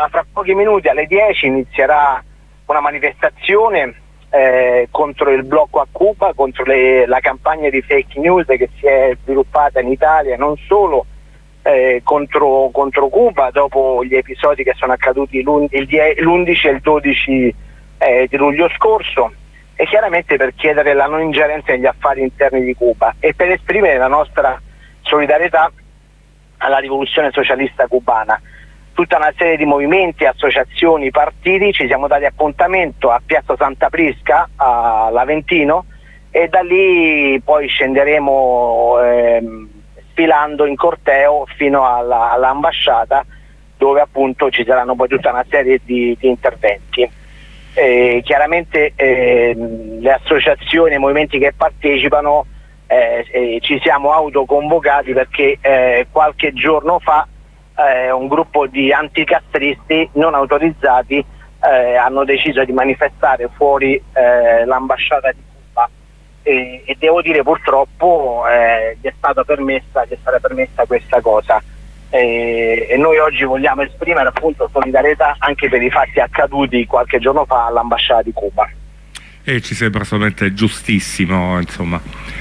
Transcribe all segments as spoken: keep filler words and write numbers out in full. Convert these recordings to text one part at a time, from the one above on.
fra, fra pochi minuti alle dieci inizierà una manifestazione eh, contro il blocco a Cuba, contro le, la campagna di fake news che si è sviluppata in Italia, non solo eh, contro, contro Cuba dopo gli episodi che sono accaduti l'undici e il dodici eh, di luglio scorso, e chiaramente per chiedere la non ingerenza negli affari interni di Cuba e per esprimere la nostra solidarietà alla rivoluzione socialista cubana. Tutta una serie di movimenti, associazioni, partiti, ci siamo dati appuntamento a Piazza Santa Prisca, all'Aventino, e da lì poi scenderemo ehm, sfilando in corteo fino alla, all'ambasciata, dove appunto ci saranno poi tutta una serie di, di interventi. Eh, chiaramente eh, le associazioni e i movimenti che partecipano eh, eh, ci siamo autoconvocati perché eh, qualche giorno fa Eh, un gruppo di anticastristi non autorizzati eh, hanno deciso di manifestare fuori eh, l'ambasciata di Cuba e, e devo dire purtroppo eh, gli è stata permessa, gli è stata permessa questa cosa e, e noi oggi vogliamo esprimere appunto solidarietà anche per i fatti accaduti qualche giorno fa all'ambasciata di Cuba. E ci sembra assolutamente giustissimo, insomma.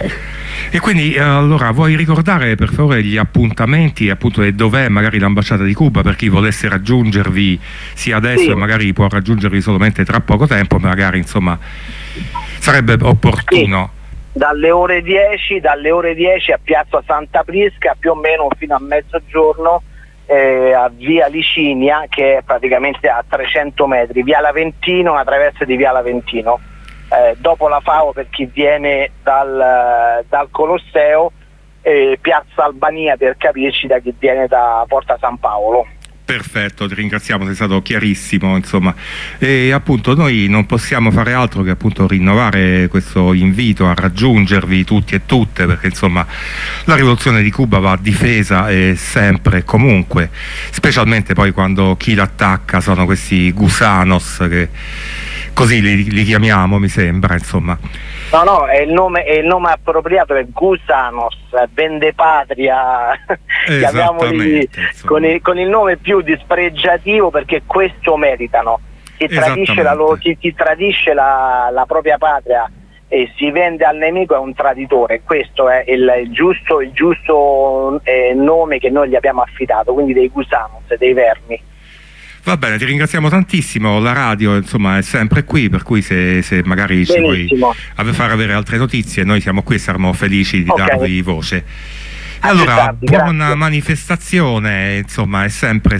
E quindi eh, allora vuoi ricordare per favore gli appuntamenti, appunto, e dov'è magari l'ambasciata di Cuba per chi volesse raggiungervi sia adesso sì. e magari può raggiungervi solamente tra poco tempo, magari insomma sarebbe opportuno. Sì. Dalle ore dieci, dalle ore dieci a Piazza Santa Prisca più o meno fino a mezzogiorno eh, a via Licinia, che è praticamente a trecento metri, via Laventino, una traversa di via Laventino. Eh, dopo la FAO per chi viene dal, dal Colosseo, eh, Piazza Albania per capirci da chi viene da Porta San Paolo. Perfetto, ti ringraziamo, sei stato chiarissimo, insomma. E appunto noi non possiamo fare altro che appunto rinnovare questo invito a raggiungervi tutti e tutte, perché insomma la rivoluzione di Cuba va difesa e sempre e comunque, specialmente poi quando chi l'attacca sono questi gusanos, che così li, li chiamiamo, mi sembra, insomma. No, no, è il nome, è il nome appropriato, è Gusanos, Vendepatria, chiamiamoli con il, con il nome più dispregiativo, perché questo meritano. Chi tradisce, la, loro, chi, chi tradisce la, la propria patria e si vende al nemico è un traditore. Questo è il, il giusto, il giusto eh, nome che noi gli abbiamo affidato, quindi dei Gusanos, dei vermi. Va bene, ti ringraziamo tantissimo, la radio insomma è sempre qui, per cui se, se magari ci vuoi far avere altre notizie noi siamo qui e saremo felici di okay. darvi voce. E allora, buona manifestazione, insomma è sempre